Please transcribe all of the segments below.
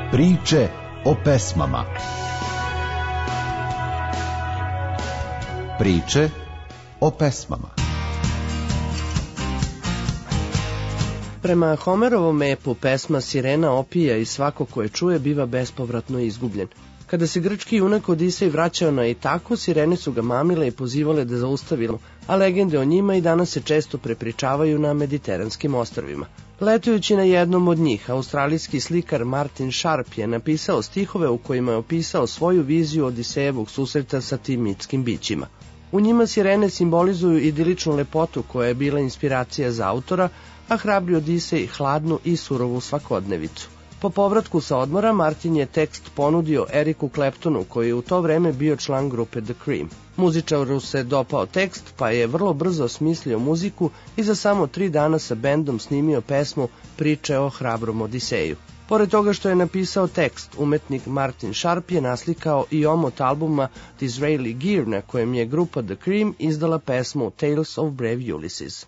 Priče o pesmama. Priče o pesmama. Prema Homerovom epu, pesma Sirena opija i svako ko je čuje biva bespovratno izgubljen. Kada se grčki junak Odisej vraćao na Itaku, sirene su ga mamile i pozivale da zaustavi, a legende o njima i danas se često prepričavaju na mediteranskim ostrvima. Letujući na jednom od njih, australijski slikar Martin Sharp je napisao stihove u kojima je opisao svoju viziju Odisejevog susreta sa tim mitskim bićima. U njima sirene simbolizuju idiličnu lepotu koja je bila inspiracija za autora, a hrabri Odisej hladnu i surovu svakodnevicu. Po povratku sa odmora, Martin je tekst ponudio Eriku Claptonu, koji je u to vreme bio član grupe The Cream. Muzičaru se dopao tekst, pa je vrlo brzo smislio muziku i za samo 3 dana sa bendom snimio pesmu Priče o hrabrom Odiseju. Pored toga što je napisao tekst, umetnik Martin Sharp je naslikao i omot albuma Disraeli Gear, na kojem je grupa The Cream izdala pesmu Tales of Brave Ulysses.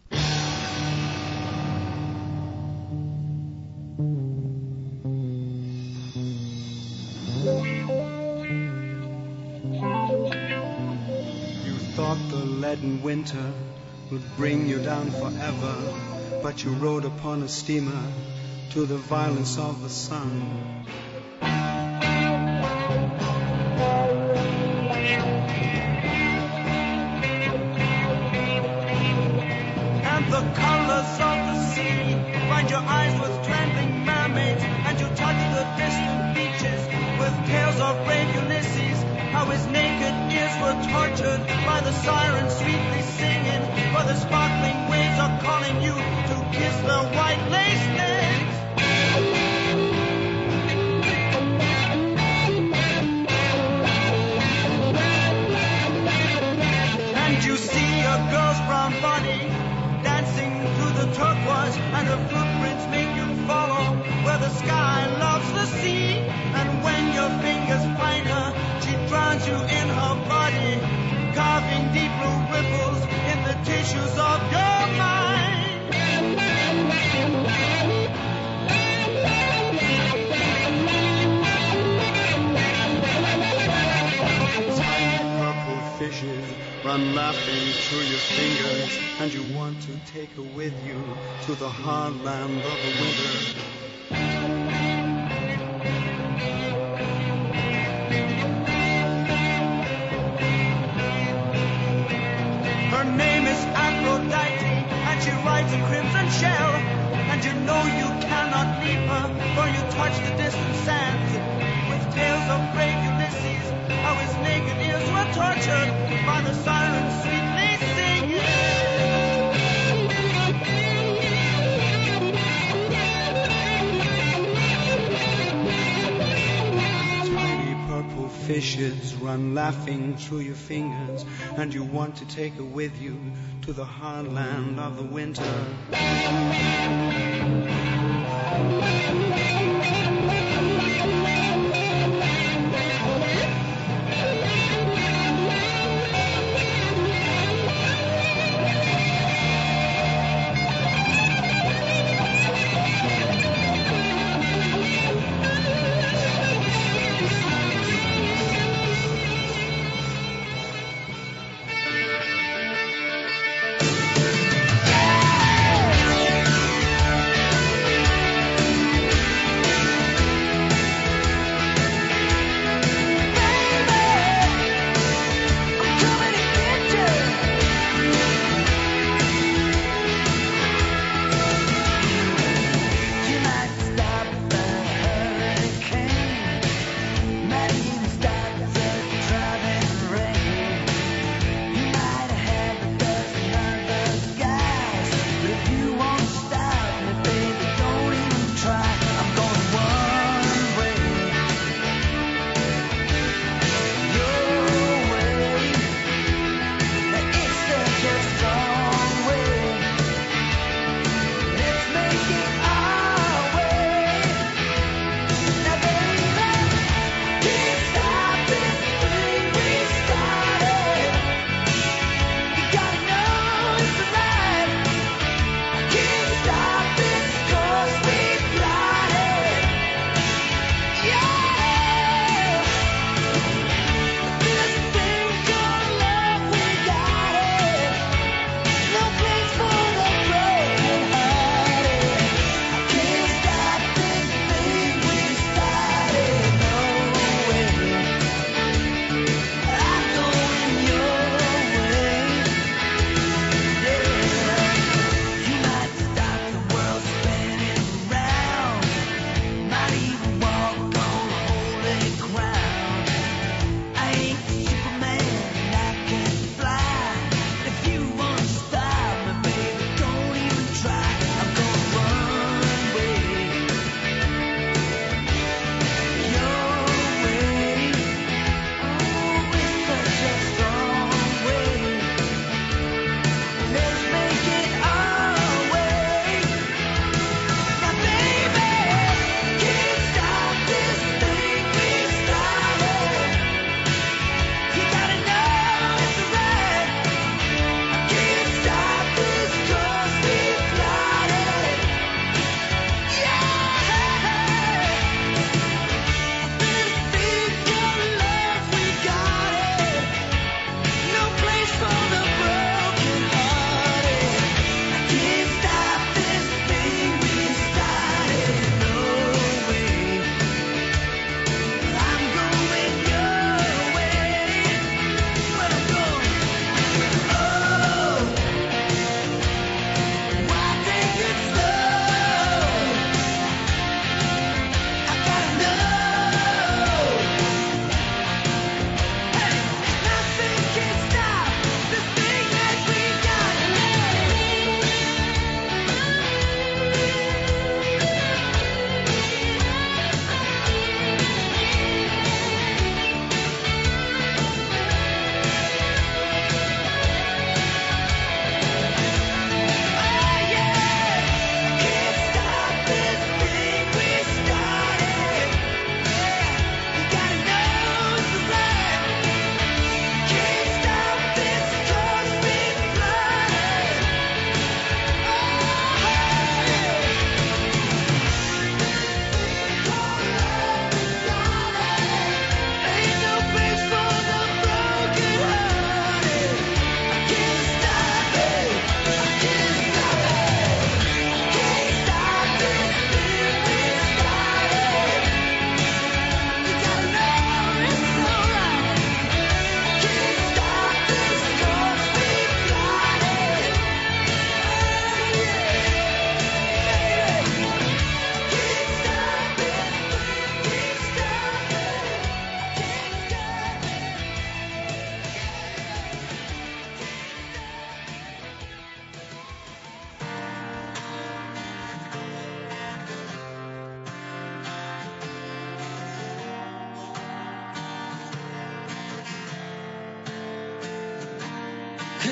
In winter would bring you down forever, but you rode upon a steamer to the violence of the sun. And the colors of the sea find your eyes with trembling mermaids, and you touch the distant beaches with tales of brave Ulysses, how his naked ears were tortured by the sirens sweetly singing, for the sparkling waves are calling you to kiss their white lace necks. And you see a girl's brown body dancing through the turquoise, and her footprints make you follow where the sky loves the sea. And when your fingers find her, she drowns you in her body, carving deep blue ripples in the tissues of your mind. Tiny purple fishes run laughing through your fingers, and you want to take her with you to the hard land of the winter. Her name is Aphrodite, and she rides a crimson shell, and you know you cannot leave her, for you touch the distant sands with tales of brave Ulysses, how his naked ears were tortured by the sirens sweetly singing. Tiny purple fishes run laughing through your fingers, and you want to take her with you to the hard land of the winter.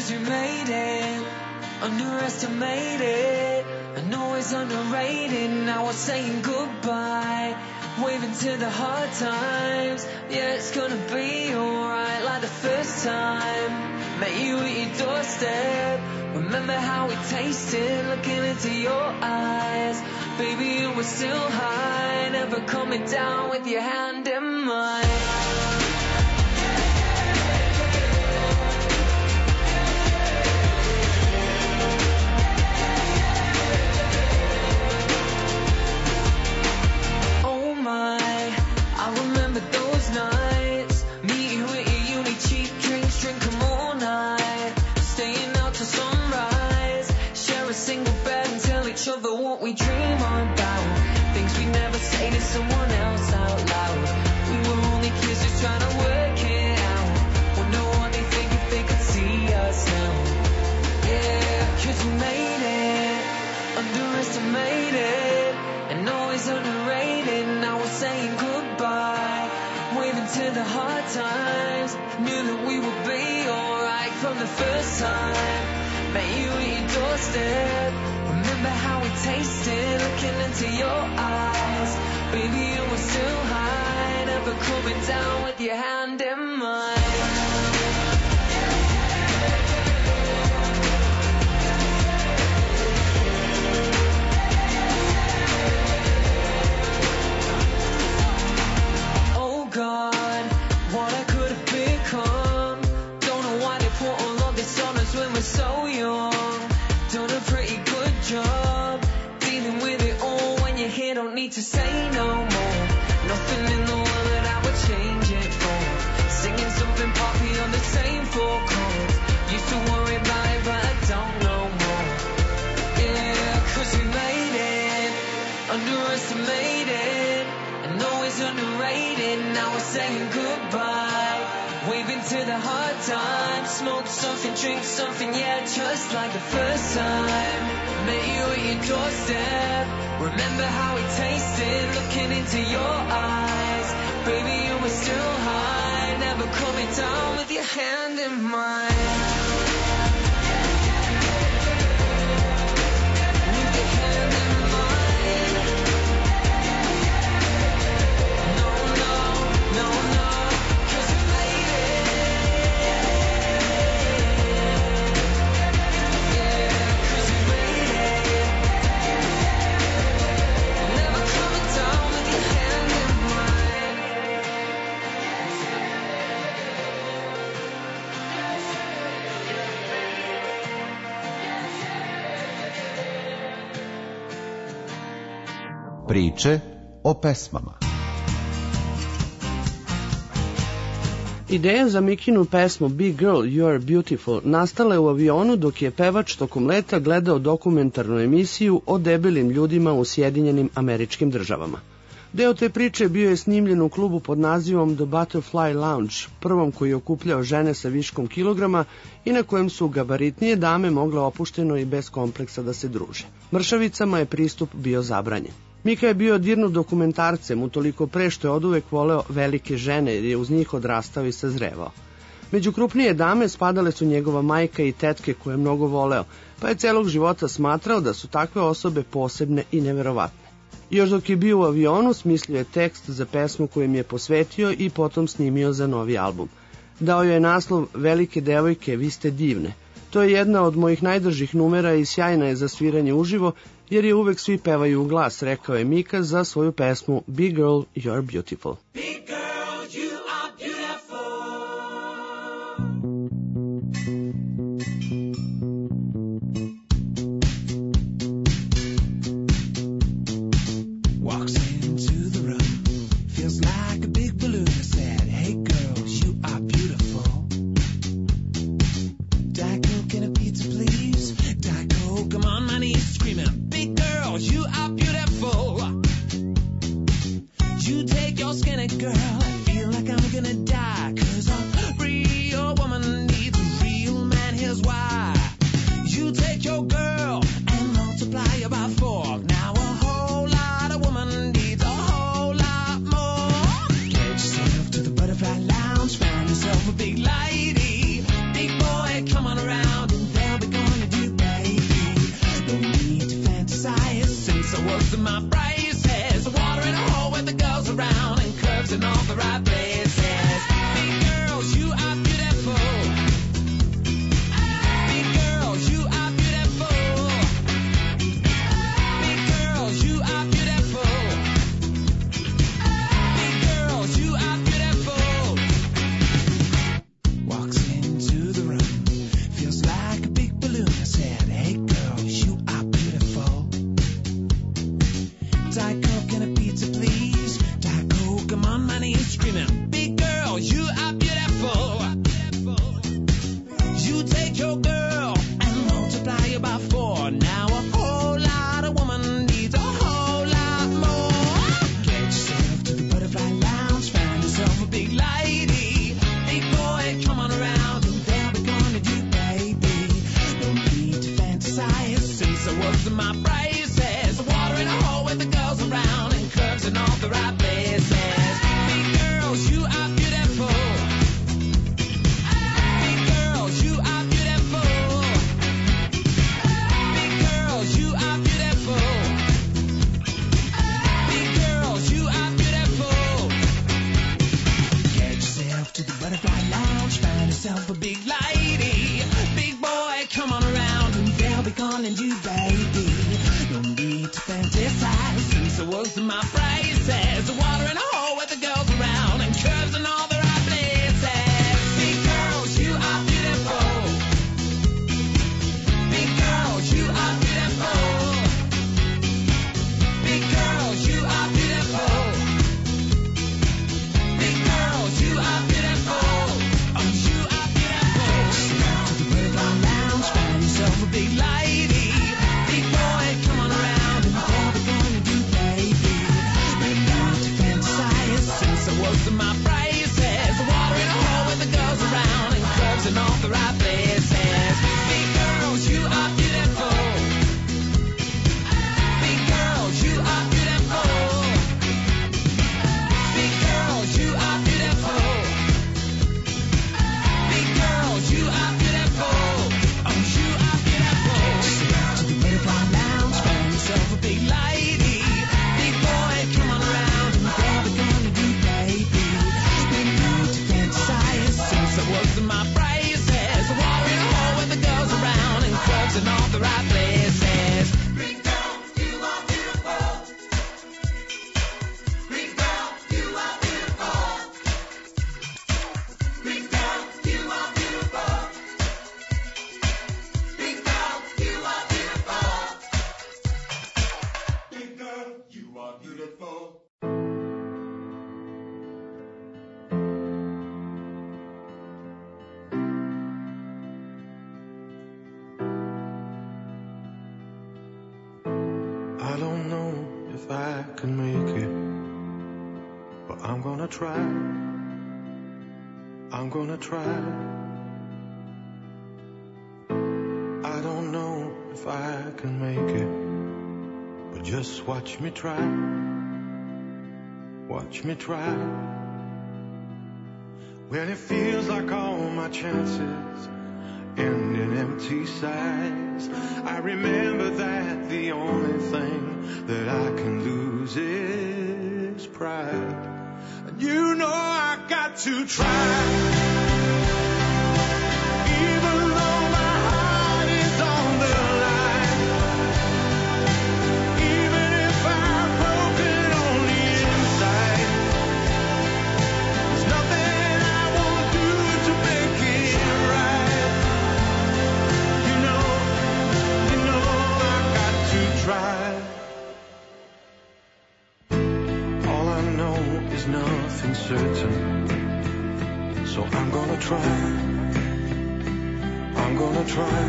'cause we made it, underestimated. I know it's underrated, now we're saying goodbye, waving to the hard times. Yeah, it's gonna be alright, like the first time met you at your doorstep. Remember how we tasted, looking into your eyes. Baby, you were still high, never coming down with your hand in mine. I remember those nights, meeting with your uni, cheap drinks, drink 'em all night, staying out till sunrise, share a single bed and tell each other what we dream about, things we never say to someone else out loud. We were only kids just trying to work it out. Wonder what they think if they could see us now. Yeah, 'cause we made it, underestimated, and always underrated. Now we're saying goodbye, waving to the hard times. Knew that we would be alright from the first time met you at your doorstep. Remember how we tasted, looking into your eyes. Baby, you were still high, never coming down with your hand in mine. God, what I could have become. Don't know why they put all of this on us when we're so young. Done a pretty good job dealing with it all. When you're here, don't need to say no more. Nothing in the world that I would change it for. Singing something poppy on the same four chords. Used to worry about it, but I don't know more. Yeah, 'cause we made it, underestimated, and always underrated. Now we're saying goodbye, waving to the hard times. Smoke something, drink something, yeah, just like the first time met you at your doorstep. Remember how we tasted, looking into your eyes. Baby, you were still high, never coming down with your hand in mine. With your hand in mine. No, no, no, no, 'cause we made it. Yeah, 'cause we made it. Never coming down with your hand in mine. Priče o pesmama. Ideja za Mikinu pesmu Big Girl, You Are Beautiful nastala je u avionu dok je pevač tokom leta gledao dokumentarnu emisiju o debelim ljudima u Sjedinjenim Američkim Državama. Deo te priče bio je snimljen u klubu pod nazivom The Butterfly Lounge, prvom koji je okupljao žene sa viškom kilograma i na kojem su gabaritnije dame mogle opušteno i bez kompleksa da se druže. Mršavicama je pristup bio zabranjen. Mika je bio dirnut dokumentarcem, utoliko pre što je oduvek voleo velike žene jer je uz njih odrastao i sazrevao. Među krupnije dame spadale su njegova majka i tetke koje je mnogo voleo, pa je celog života smatrao da su takve osobe posebne i neverovatne. Još dok je bio u avionu, smislio je tekst za pesmu koju im je posvetio i potom snimio za novi album. Dao joj je naslov Velike devojke, vi ste divne. To je jedna od mojih najdržih numera i sjajna je za sviranje uživo, jer je uvek svi pevaju u glas, rekao je Mika za svoju pesmu Big Girl, You're Beautiful. Big girl, you are beautiful. Walks into the room, feels like a big balloon. I said, hey girls, you are beautiful. Diet Coke and a pizza, please. Diet Coke, I'm on my knees screaming, big girls, you are beautiful. You take your skinny girl, feel like I'm gonna die. 'Cause a real woman needs a real man, here's why. You take your girl and multiply her by 4. Now a whole lot of woman needs a whole lot more. Get yourself to the Butterfly Lounge, find yourself a big lady. Big boy, come on around. yourself a big lady. Big boy, come on around and they'll be calling you baby. No need to fantasize, since the words of my phrases. The water in a hole with the girls around and curves in all the right places. Big girls, you are beautiful. Big girls, you are beautiful. Big girls, you are beautiful. Big girls, you are beautiful. Oh, you are beautiful. Step to the Birdland Lounge, find yourself a big lady. Big boy, come on around and they'll be gonna do baby. No need to fantasize, since the words of my phrases. The water in a hole with the girls around and curves in all the right places. Big girls, you are beautiful. Big girls, you are beautiful. Big girls, you are beautiful. Big girls, you are beautiful. Oh, you are beautiful. Step to the Butterfly Lounge, find yourself a big lady. Big boy, come on around and they'll be gonna do baby. No need to fantasize, since the words of my phrases. The water in a hole with the girls around and curves in all the right places. Big girls, you are beautiful. Big girls, you are beautiful. Big girls, you are beautiful. Big girls, you are beautiful. Big girl, you are beautiful. I don't know if I can make it, but I'm gonna try. I'm gonna try. I don't know if I can make it, but just watch me try. Watch me try. When it feels like all my chances end in empty sighs, I remember that the only thing that I can lose is pride. And you know I got to try. Even though my heart is on the line, even if I'm broken on the inside, there's nothing I won't do to make it right. You know I got to try. All I know is nothing certain, so I'm gonna try. I'm gonna try.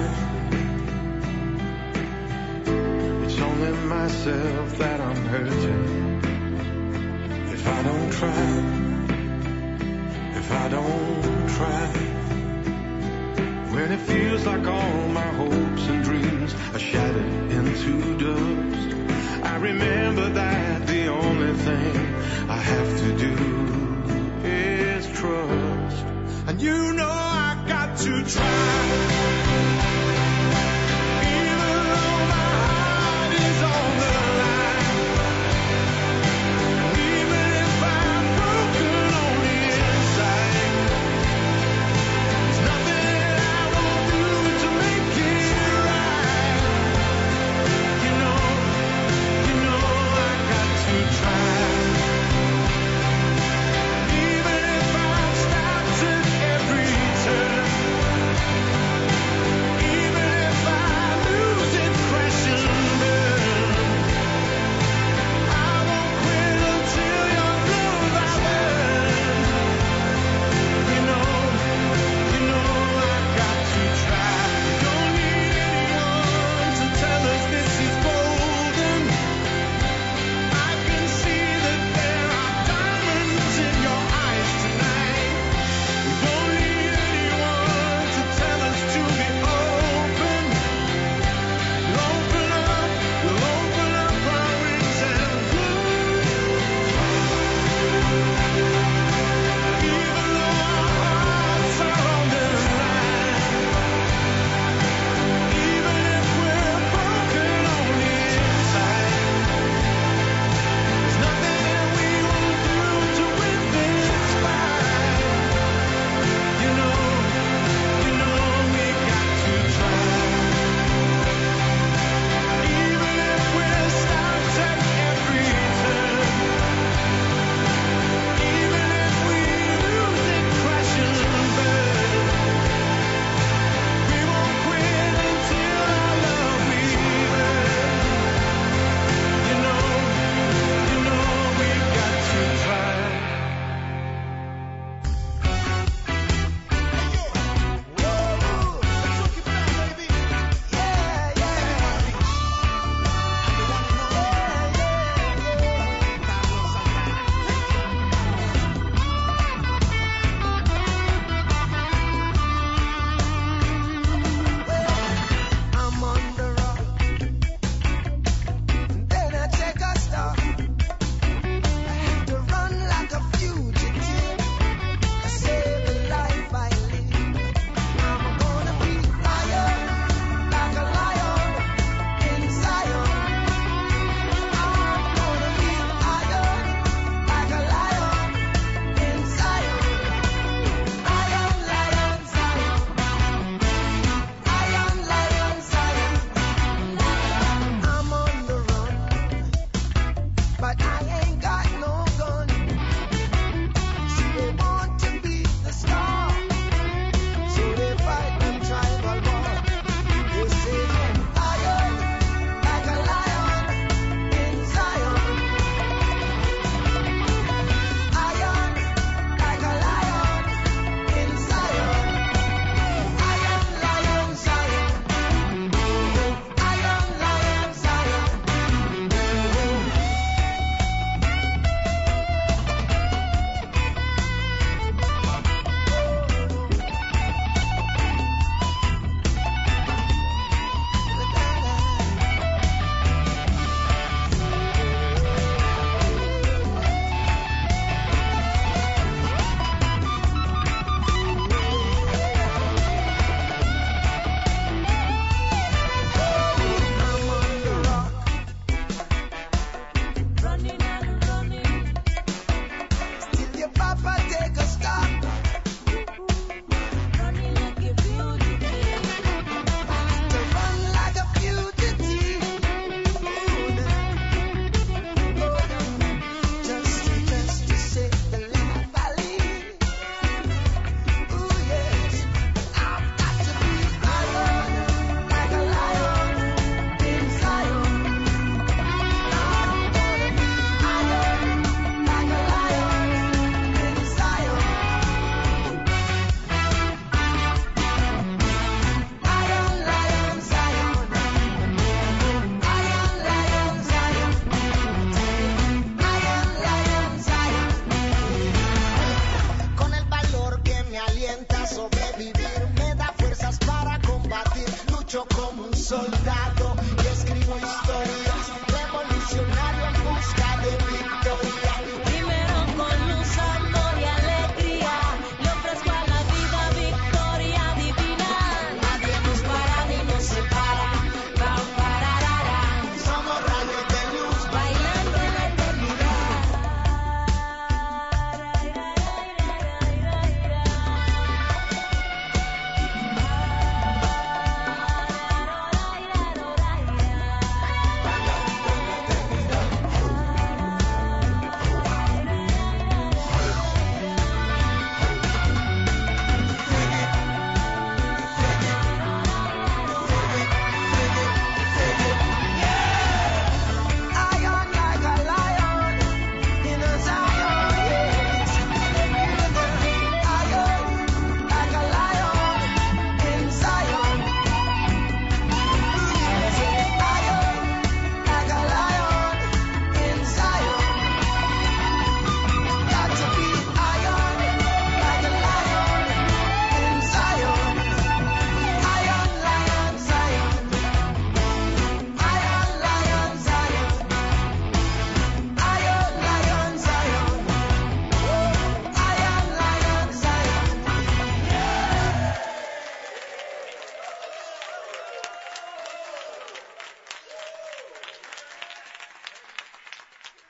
It's only myself that I'm hurting if I don't try. If I don't try. When it feels like all my hopes and dreams are shattered into dust, I remember that the only thing I have to do is trust. And you know I got to try. Even though my heart is on the line, even if I'm broken on the inside, there's nothing I won't do to make it right. You know I got to try. Even if I'm stopped at every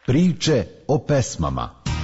Priče o pesmama.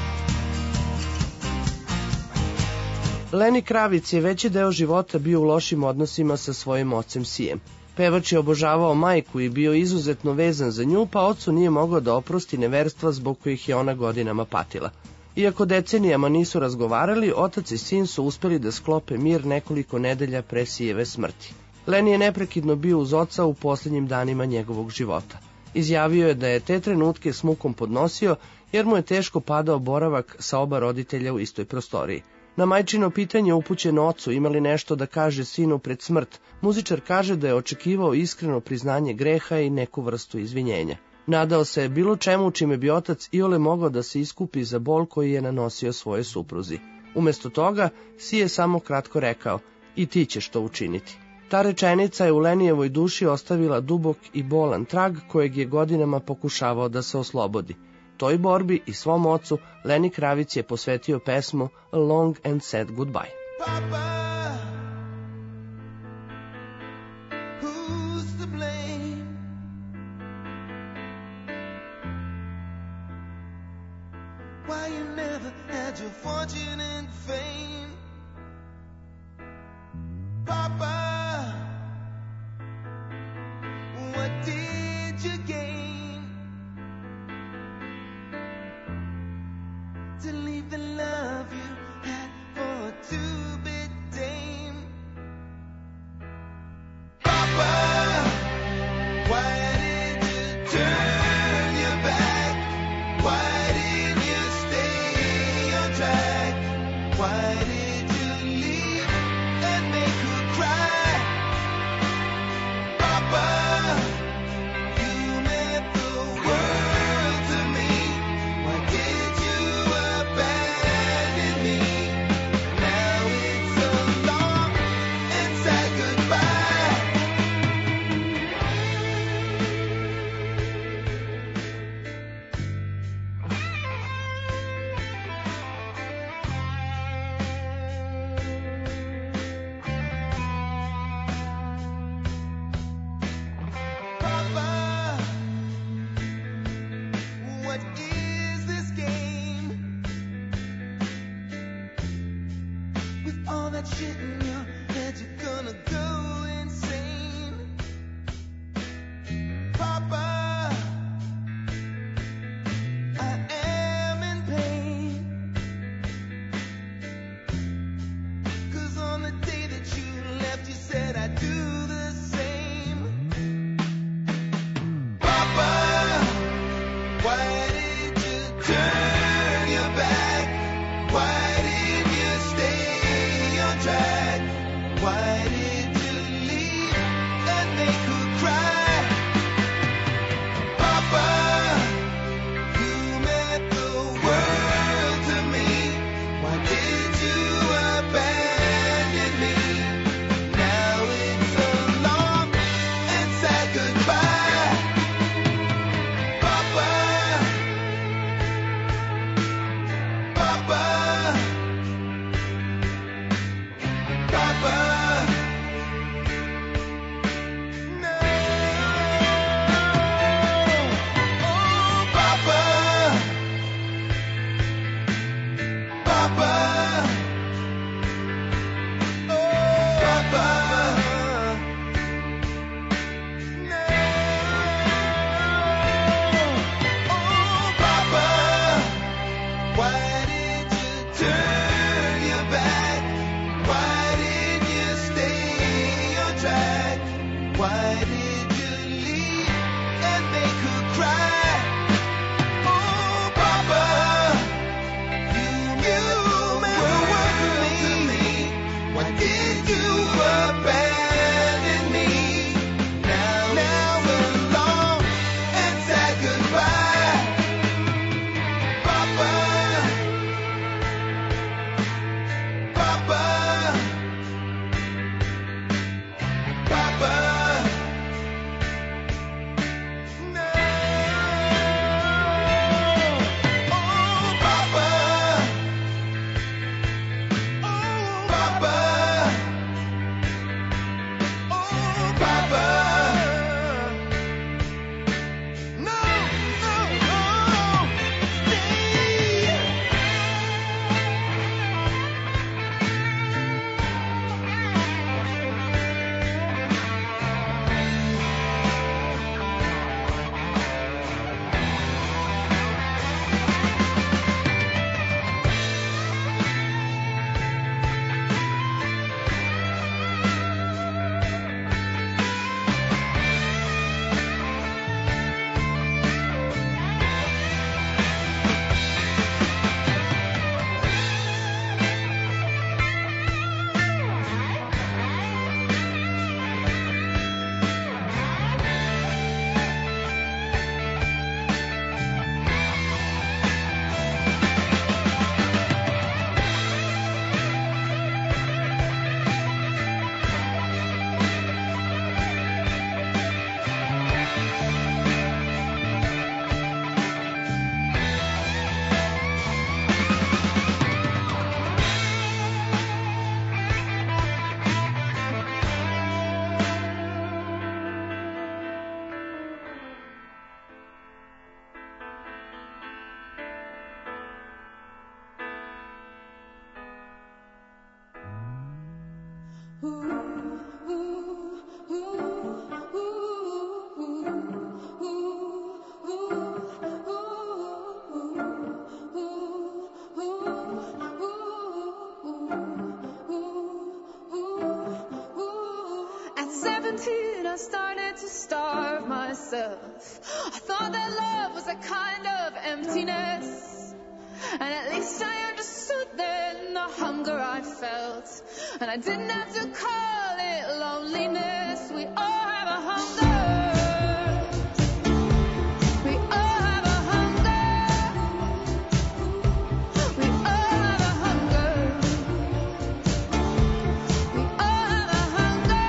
Lenny Kravitz je veći deo života bio u lošim odnosima sa svojim ocem Sijem. Pevač je obožavao majku i bio izuzetno vezan za nju, pa ocu nije mogao da oprosti neverstva zbog kojih je ona godinama patila. Iako decenijama nisu razgovarali, otac i sin su uspeli da sklope mir nekoliko nedelja pre Sijeve smrti. Lenny je neprekidno bio uz oca u posljednjim danima njegovog života. Izjavio je da je te trenutke s mukom podnosio, jer mu je teško padao boravak sa oba roditelja u istoj prostoriji. Na majčino pitanje upućeno ocu ima li nešto da kaže sinu pred smrt, muzičar kaže da je očekivao iskreno priznanje greha i neku vrstu izvinjenja. Nadao se je bilo čemu čime bi otac iole mogao da se iskupi za bol koji je nanosio svoje supruzi. Umesto toga, Si je samo kratko rekao, i ti ćeš to učiniti. Ta rečenica je u Lenijevoj duši ostavila dubok i bolan trag kojeg je godinama pokušavao da se oslobodi. Toj borbi i svom ocu Lenny Kravitz je posvetio pesmu A Long and Sad Goodbye. Papa, who's to blame? Why you never had your fortune and fame? Papa, what did you gain to leave the love you had for a two-bit dame? Papa, why did you turn your back? Why did you stay on track? Why did you leave and make her cry? Papa, you meant the world to me. Why did you abandon me? Now it's a long and sad goodbye. Papa, what is this game? With all that shit in your head, you're gonna go insane. Papa, I am in pain. 'Cause on the day that you left, you said I'd do the same. Papa, why did you turn your back? Why did you stay on track? I started to starve myself. I thought that love was a kind of emptiness, and at least I understood then the hunger I felt, and I didn't have to call it loneliness. We all have a hunger. We all have a hunger. We all have a hunger. We all have a hunger.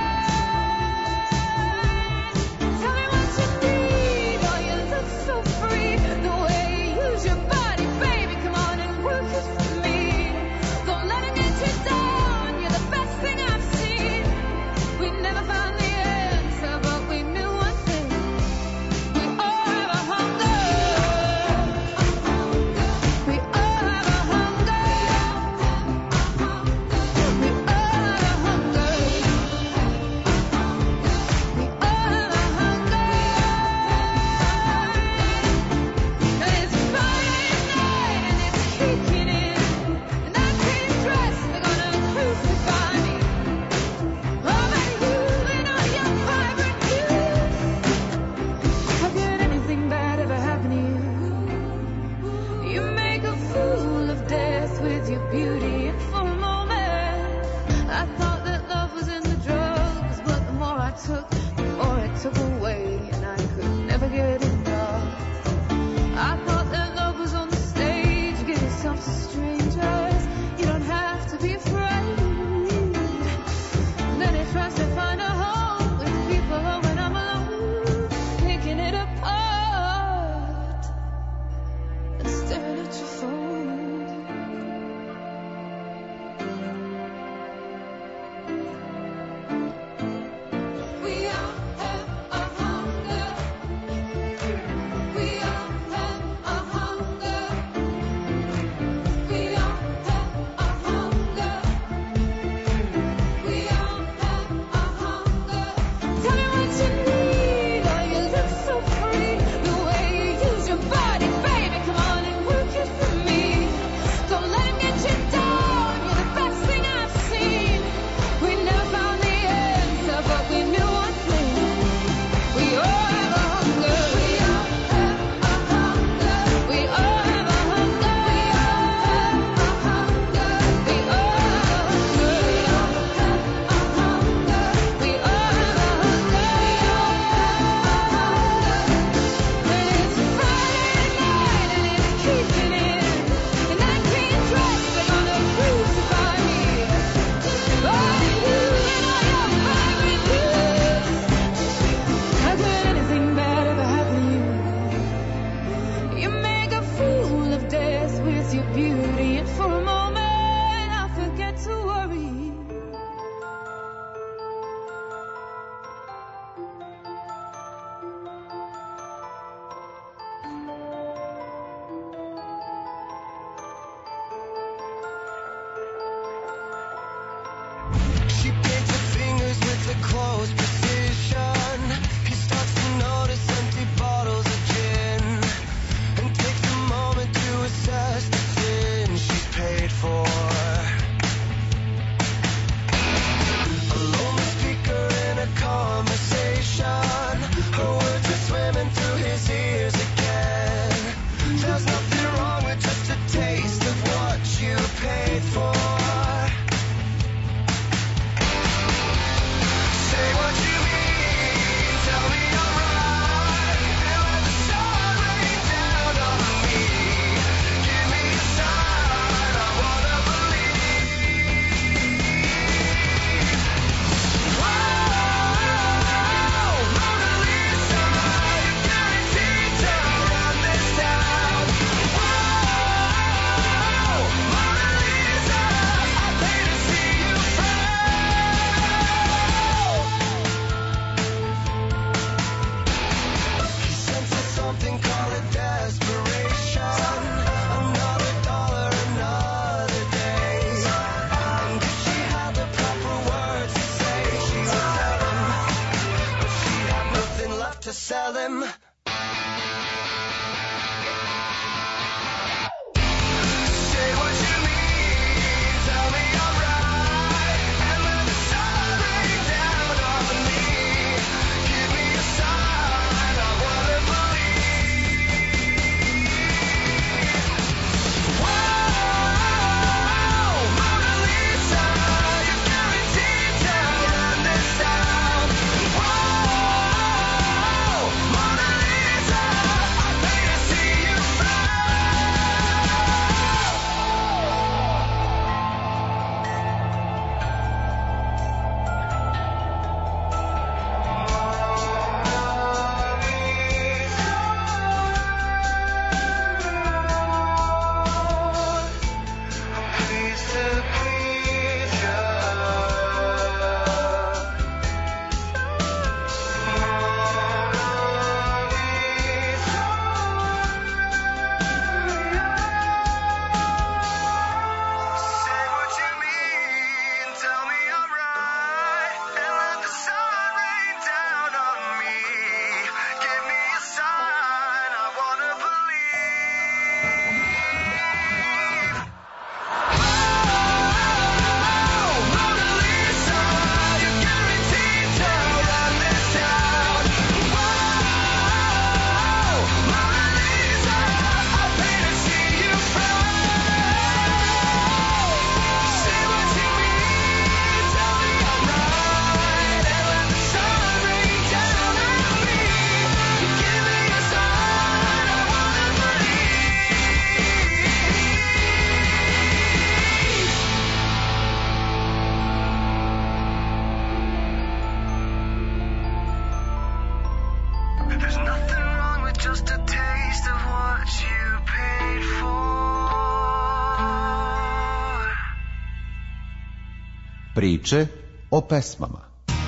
Tell me what you need. Oh, you look so free. The way you use your body, baby. Come on and work it for me. Don't let it get you down. You're the best thing I've seen. We never found the answer, but we knew one thing. We all have a hunger. We all have a hunger. We all have a hunger. We all have a hunger. And it's Friday night and it's kicking in, and I can't dress. They're gonna crucify me. Oh, but you and all your vibrant youth. How could anything bad ever happen to you? You make a fool of death with your beauty, and for a moment I thought that love was in the drugs, but the more I took, the more it took away, and I could never get enough. I thought that love was on the stage. Give yourself to strangers. You don't have to be afraid. Then it tries to find a home with people when I'm alone, picking it apart and staring at your phone. We all have a hunger. We all have a hunger. We all have a hunger. We all have a hunger. Tell me what you need. Oh, you look so free. The way you use your body, baby. Come on and work it for me. Don't let it get you down. You're the best thing I've seen. We never found the answer, but we knew one thing. We all have a hunger. We all have a hunger. We all have a hunger. We all have a hunger. We all have a hunger. We all have a hunger. And it's Friday night and it's kicking in, and I can't dress. They're gonna crucify me. Oh, you and all your vibrant youth. How could anything bad ever happen to you? You make a fool of death with your beauty, and for a moment I forget to worry. She paints her fingers with a close precision. He starts to notice empty bottles of gin and takes a moment to assess the sin she's paid. Priče o pesmama.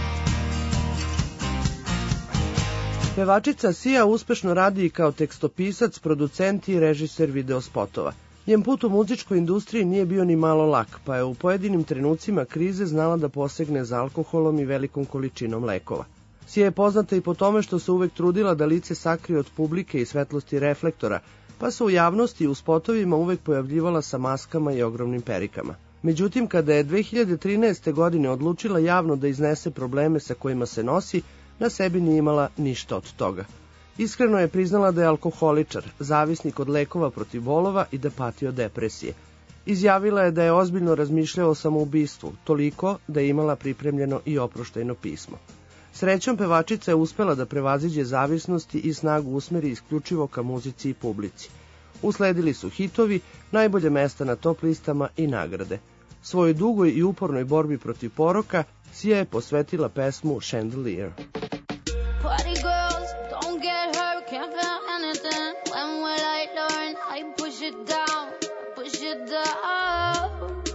Pevačica Sia uspešno radi i kao tekstopisac, producent i režiser videospotova. Njen put u muzičkoj industriji nije bio ni malo lak, pa je u pojedinim trenucima krize znala da posegne za alkoholom i velikom količinom lekova. Sia je poznata i po tome što se uvek trudila da lice sakrije od publike i svetlosti reflektora, pa se u javnosti i u spotovima uvek pojavljivala sa maskama i ogromnim perikama. Međutim, kada je 2013. godine odlučila javno da iznese probleme sa kojima se nosi, na sebi nije imala ništa od toga. Iskreno je priznala da je alkoholičar, zavisnik od lekova protiv bolova i da pati od depresije. Izjavila je da je ozbiljno razmišljao o samoubistvu, toliko da je imala pripremljeno i oproštajno pismo. Srećom, pevačica je uspela da prevaziđe zavisnosti i snagu usmeri isključivo ka muzici i publici. Usledili su hitovi, najbolje mesta na top listama i nagrade. Svojoj dugoj i upornoj borbi protiv poroka Sia je posvetila pesmu Chandelier. Party girls, don't get hurt, can't feel anything. When will I learn? I push it down, push it down.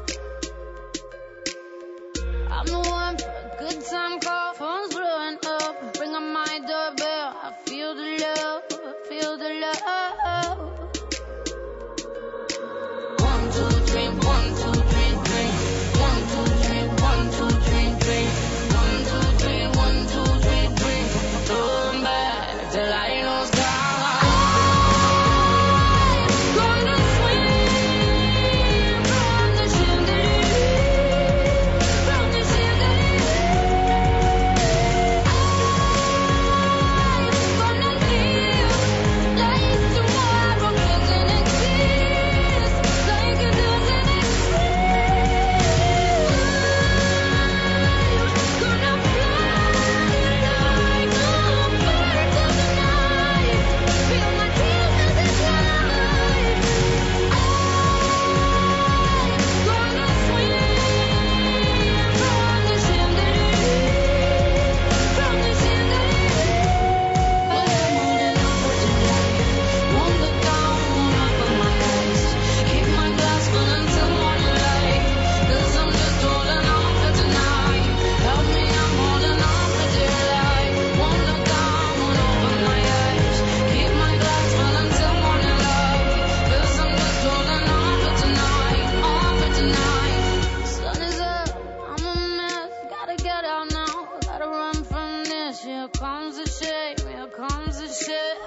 I'm the one for a good time call, phone's blowing up. Ring on my doorbell, I feel the love, I feel the love. 1, 2, 3, 1, 2, 3, 3. 1, 2, 3, 1, 2, 3, 3. 1, 2, 3, 1, 2, 3, 3. Turn back till I know it's gone. I'm gonna swing from the chandelier, from the chandelier. I'm gonna live like tomorrow doesn't exist, like it doesn't exist. Gonna fly like a bird to the night, feel my tears as they glide. I'm gonna swing from the chandelier, from the chandelier. But I'm holding on for tonight, won't look down, won't open my eyes. Keep my glass full until morning light, 'cause I'm just holding on for tonight. Help me, I'm holding on for dear life. Won't look down, won't open my eyes. Keep my glass full until morning light, 'cause I'm just holding on for tonight, on for tonight. Sun is up, I'm a mess, gotta get out now, gotta run from this. Here comes the shame, here comes the shame.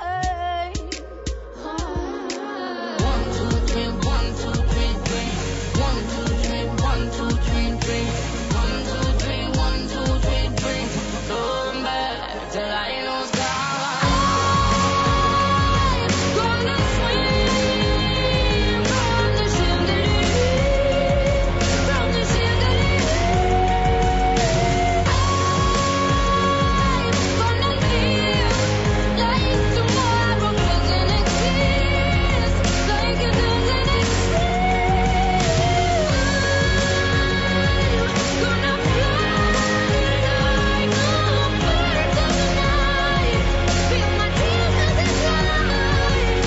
1, 2, 3, 1, 2, 3, 3. 1, 2, 3, 1, 2, 3, 3. 1, 2, 3, 1, 2, 3, 3. Turn back till I know it's gone. I'm gonna swing from the chandelier, from the chandelier. I'm gonna live like tomorrow doesn't exist, like it doesn't exist. Gonna fly like a bird to the night, feel my tears as they glide.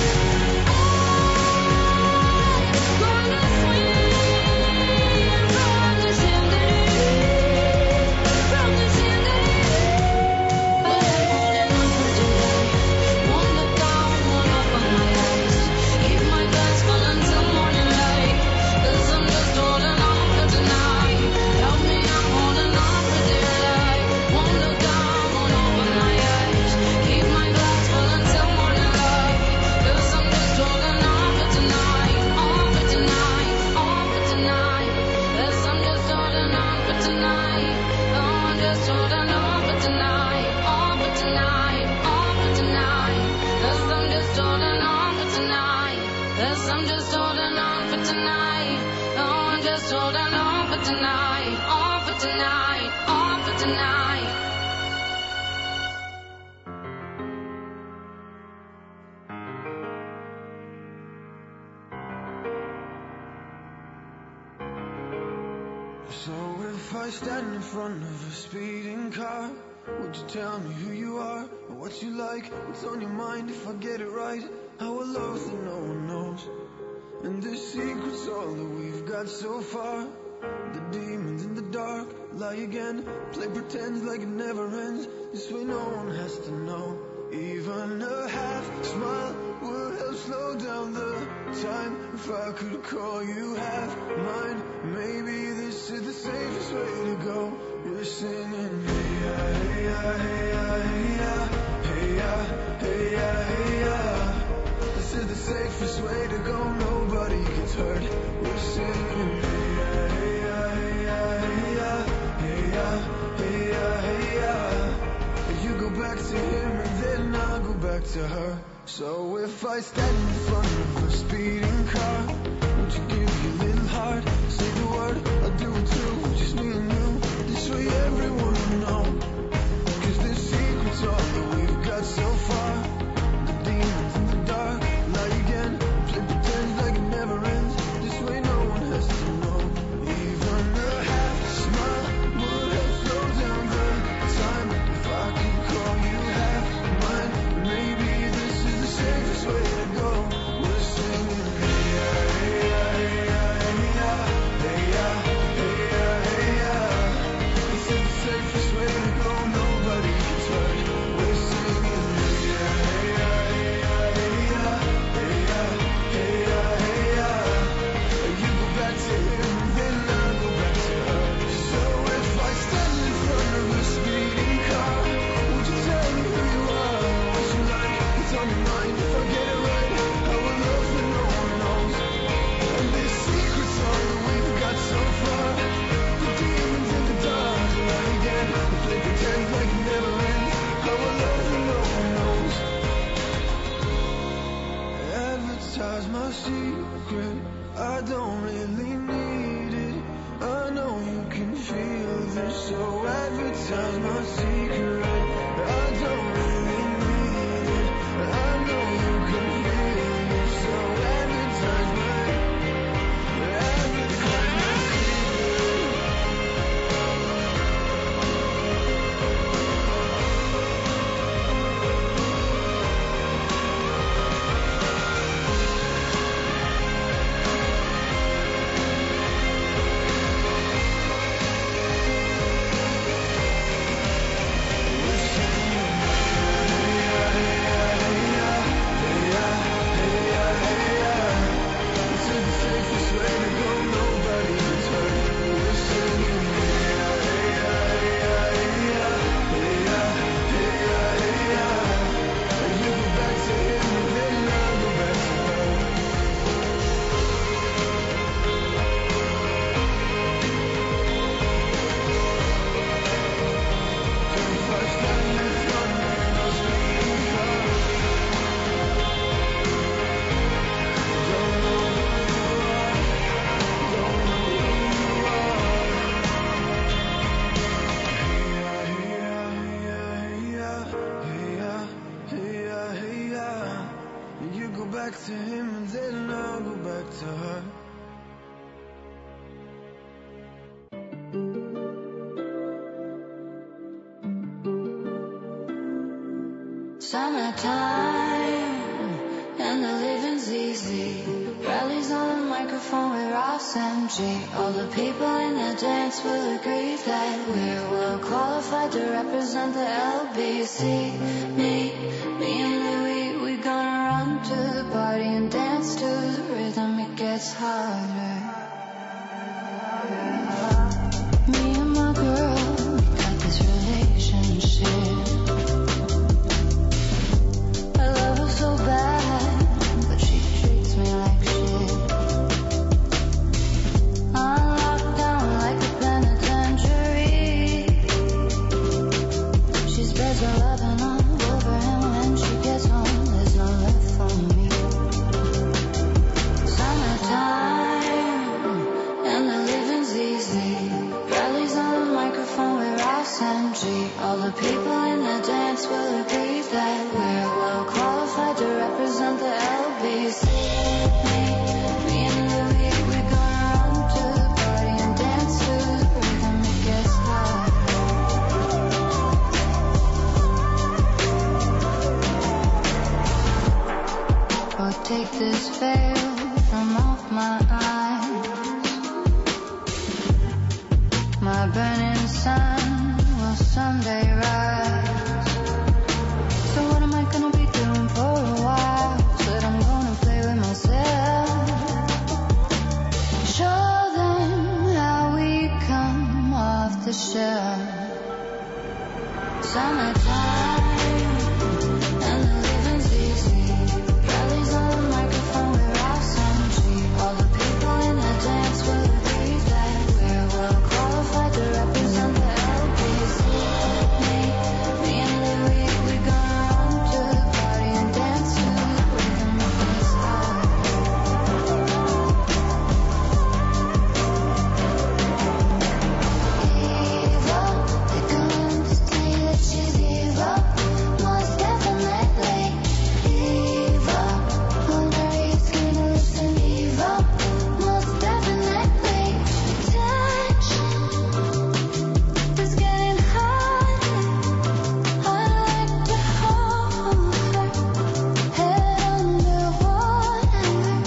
Gonna swing from the chandelier, from the chandelier. But I'm holding on for tonight, won't look down, won't open my eyes. Keep my glass full until morning light, 'cause I'm just holding on for tonight. Help me, I'm holding on for dear life. Won't look down, won't open my eyes. Keep my glass full until morning light, 'cause I'm just holding on for tonight, on for tonight, on for tonight. 'Cause I'm just holding on for tonight, oh, I'm just holding on for tonight, on for tonight, on for tonight. 'Cause I'm just holding on for tonight, 'cause I'm just holding on for tonight, oh, I'm just holding on for tonight, on for tonight, on for tonight. So if I stand in front of a speeding car, would you tell me who you are, or what you like, what's on your mind? If I get it right, our love that no one knows, and this secret's all that we've got so far. The demons in the dark lie again. Play pretend like it never ends. This way no one has to know. Even a half smile would help slow down the time. If I could call you half mine, maybe this is the safest way to go. We're singing hey ya, hey ya, hey ya, hey ya, hey ya, hey ya, hey ya. This is the safest way to go. Nobody gets hurt. We're singing hey ya, hey ya, hey ya, hey ya, hey ya, hey ya, hey ya. You go back to him and then I'll go back to her. So if I stand in front of a speeding car, won't you give your little heart? Say the word, I'll do it too. Just me and you. This way everyone will know. 'Cause the secret's all that we've got so far. The demons in the dark lie again. Play pretend like it never ends. This way no one has to know. Even a half smile would help slow down the time. If I could call you half mine, maybe this is the safest way to go. We're singing hey ya, hey ya, hey ya, hey ya, hey ya, hey ya, hey ya. This is the safest way to go. Nobody gets hurt. We're singing hey ya, hey ya, hey ya, hey ya, hey ya, hey ya, hey ya. You go back to him, then I'll go back to her. So if I stand in front of a speeding car, would you tell me who you are, what you like, what's on your mind? If I get it right, I will love that no one knows. And this secret's all that we've got so far. The demons in the dark lie again. We play pretend like it never ends. I will love that no one knows. Advertise my secret, I don't really need it. I know you can feel this, so advertise my secret. I don't really need it. I know you can feel this, so advertise my secret. You go back to him and then I'll go back to her. Summertime and the living's easy. Rallies on the microphone with Ross MG. All the people in the dance will agree that we're well qualified to represent the LBC. Me and Louis, we gonna run to the party and dance to the rhythm. It gets harder. Me and my girl, we got this relationship. I love her so bad, but she treats me like shit. I'm locked down like a penitentiary. She spreads her loving all over, and when she gets home, there's no left for me. Summertime and the living's easy. Rallies on the microphone with Ross MG. All the people in the dance will agree that we're well qualified to represent the LBC. Me and Louis, we're gonna run to the party and dance to the rhythm. It gets harder. Oh, take this veil from off my eyes. sun will someday rise. So what am I gonna be doing for a while? Said I'm gonna play with myself. Show them how we come off the shelf. Summertime and the living's easy. Rallies on the microphone, we're all some cheap. All the people in the dance will agree that we're well qualified to represent the LBC. Me and Louis, we gonna run to the party and dance to the rhythm of the stars. Evil, they're going to tell you that she's evil. Most definitely evil. Hilarious, gonna listen evil. Most definitely attention is getting harder. I'd like to hold her head under water.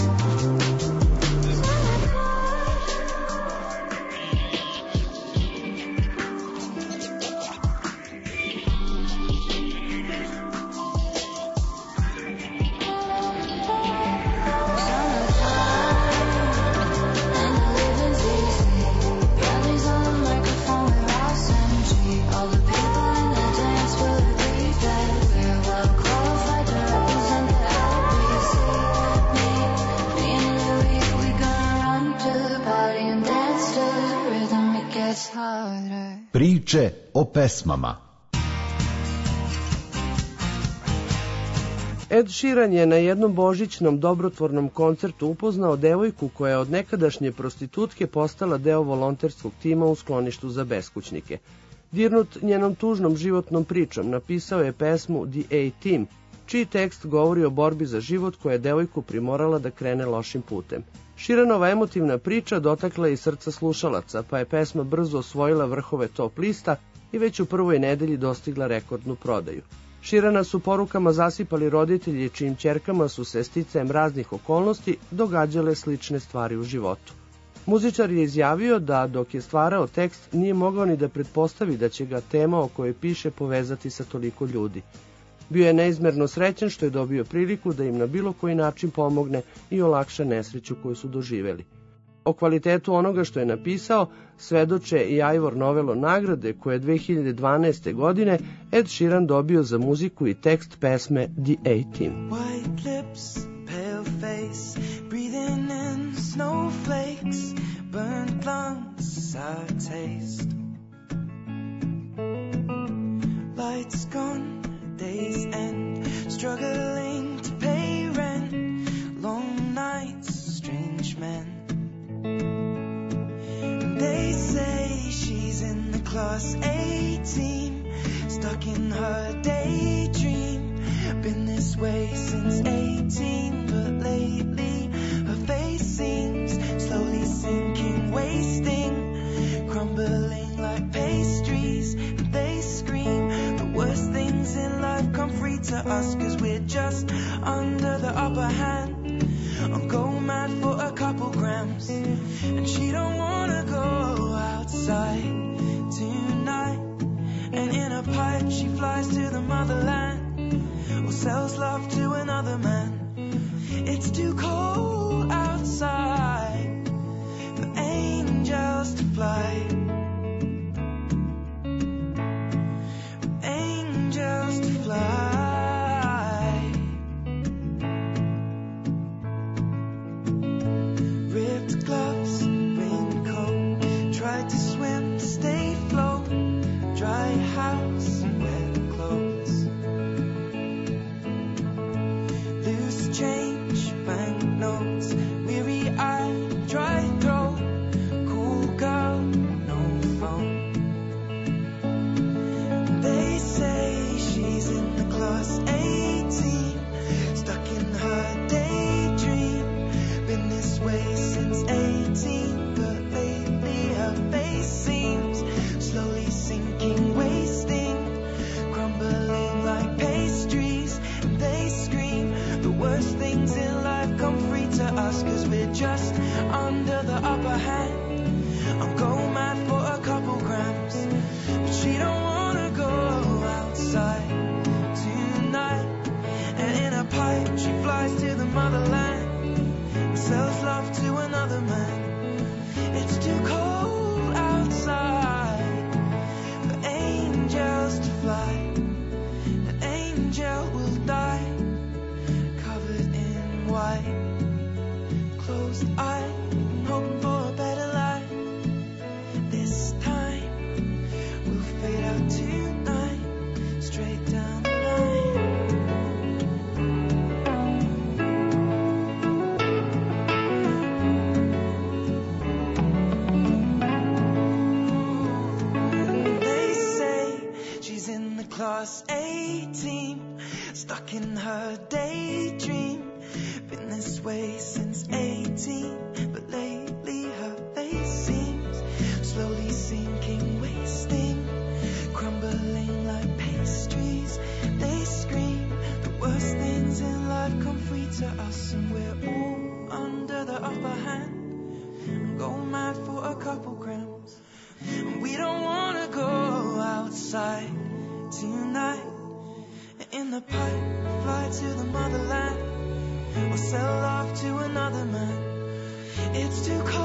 And the living's easy. Rallies on the microphone, we're all some cheap. All the people in the dance will agree that we're well qualified to represent the LBC. Me and Louis, we gonna run to the party and dance to the rhythm. It gets harder. Priče o pesmama. Ed Sheeran je na jednom božićnom dobrotvornom koncertu upoznao devojku koja je od nekadašnje prostitutke postala deo volonterskog tima u skloništu za beskućnike. Dirnut njenom tužnom životnom pričom, napisao je pesmu The A-Team, čiji tekst govori o borbi za život koja je devojku primorala da krene lošim putem. Sheeranova emotivna priča dotakla je i srca slušalaca, pa je pesma brzo osvojila vrhove top lista i već u prvoj nedelji dostigla rekordnu prodaju. Sheerana su porukama zasipali roditelji čijim ćerkama su se sticajem raznih okolnosti događale slične stvari u životu. Muzičar je izjavio da dok je stvarao tekst nije mogao ni da pretpostavi da će ga tema o kojoj piše povezati sa toliko ljudi. Bio je neizmerno srećan što je dobio priliku da im na bilo koji način pomogne i olakša nesreću koju su doživeli. O kvalitetu onoga što je napisao svedoče i Ivor Novello nagrade koje je 2012. godine Ed Sheeran dobio za muziku i tekst pesme The A-Team. White lips, pale face, breathing in snowflakes, burnt lungs, sour taste. Lights gone, days end, struggling to pay rent, long nights, strange men. They say she's in the class A team, stuck in her daydream. Been this way since 18, but lately her face seems slowly sinking, wasting, crumbling like pastries. And they scream the worst things in life come free to us, 'cause we're just under the upper hand. I'll go mad for a couple grams, and she don't wanna go outside tonight. And in a pipe she flies to the motherland, or sells love to another man. It's too cold outside for angels to fly, for angels to fly. Ripped gloves, raincoat, tried to swim to stay afloat, dry house and wet clothes. Loose change, banknotes, weary-eyed, dry throat, cool girl, no phone. They say she's in the class A team, stuck in her daydream. Been this way since 18, but lately her face seems slowly sinking, wasting, crumbling like pastries. And they scream the worst things in life come free to us, 'cause we're just under the upper hand. I'll go mad for a couple grams, motherland, sells love to another man. It's too cold outside for angels to fly. An angel will die, covered in white, closed eye, hoping for a better life. This time we'll fade out tonight, straight down the line. They say she's in the class 18, stuck in her daydream. Been this way since 18, but lately her face seems slowly sinking, wasting, crumbling like pastries. They scream the worst things in life come free to us, and we're all under the upper hand and go mad for a couple grams. And we don't wanna go outside tonight. In the pipe, fly to the motherland, or sell off to another man. It's too cold